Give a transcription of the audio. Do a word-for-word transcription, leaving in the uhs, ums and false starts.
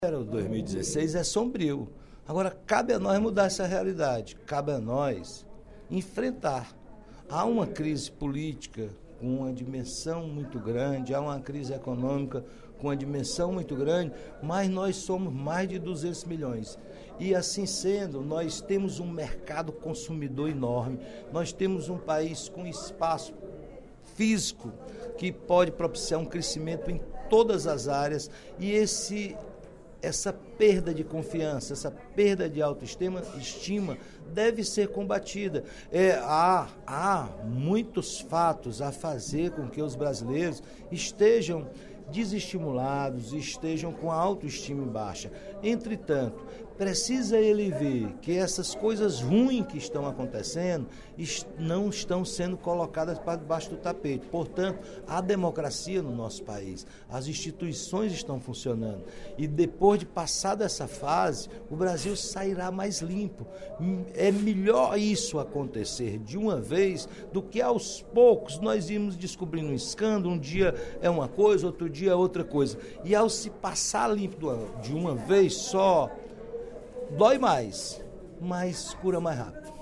O dois mil e dezesseis é sombrio. Agora, cabe a nós mudar essa realidade, cabe a nós enfrentar. Há uma crise política com uma dimensão muito grande, há uma crise econômica com uma dimensão muito grande, mas nós somos mais de duzentos milhões. E assim sendo, nós temos um mercado consumidor enorme, nós temos um país com espaço físico que pode propiciar um crescimento em todas as áreas, e esse essa perda de confiança, essa perda de autoestima estima, deve ser combatida. É, há, há muitos fatos a fazer com que os brasileiros estejam desestimulados, estejam com a autoestima baixa. Entretanto, precisa ele ver que essas coisas ruins que estão acontecendo não estão sendo colocadas para debaixo do tapete. Portanto, há democracia no nosso país, as instituições estão funcionando. E depois de passar dessa fase, o Brasil sairá mais limpo. É melhor isso acontecer de uma vez do que aos poucos nós irmos descobrindo um escândalo, um dia é uma coisa, outro dia é outra coisa. E ao se passar limpo de uma vez só, dói mais, mas cura mais rápido.